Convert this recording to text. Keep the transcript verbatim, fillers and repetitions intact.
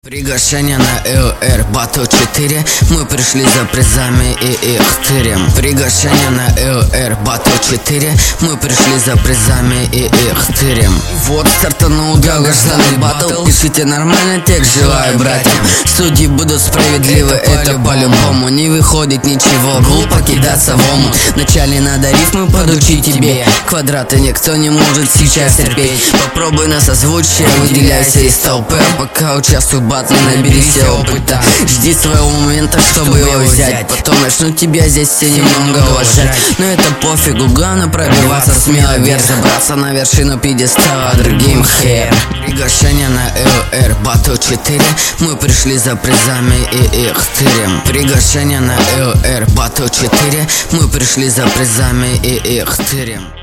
Приглашение на эл-эр Battle четыре. Мы пришли за призами и их тырем. Приглашение на эл-эр Battle четыре. Мы пришли за призами и их тырем. Вот стартанул долгожданный батл. Пишите нормально текст, желаю братьям. Судьи будут справедливы, это по-любому. Не выходит ничего, глупо кидаться в омут. Вначале надо рифмы подучить тебе. Квадраты никто не может сейчас терпеть. Попробуй на созвучие, выделяйся из толпы. Пока участвуй в батле, наберись опыта. Жди своего момента, чтобы его взять. Потом начнут тебя здесь все немного уважать. Но это пофигу, главное пробиваться смело вверх, забраться на вершину пьедестала другим хер. Приглашение на эл-эр Battle четыре. Мы пришли за призами и их тырем. Приглашение на эл-эр Battle четыре. Мы пришли за призами и их тырем.